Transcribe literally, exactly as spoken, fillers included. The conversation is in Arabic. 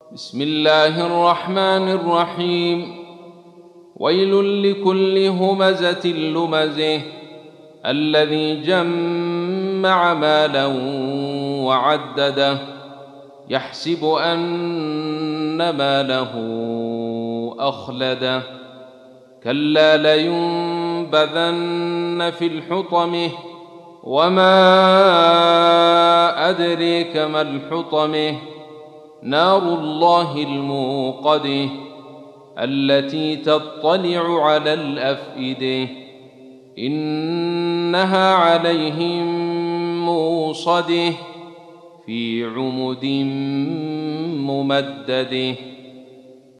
بسم الله الرحمن الرحيم. ويل لكل همزة لمزه الذي جمع مالا وعدده يحسب أن ماله أخلده كلا لينبذن في الحطمة وما أدريك ما الحطمة نار الله الموقدة التي تطلع على الأفئدة إنها عليهم موصدة في عمد ممدده.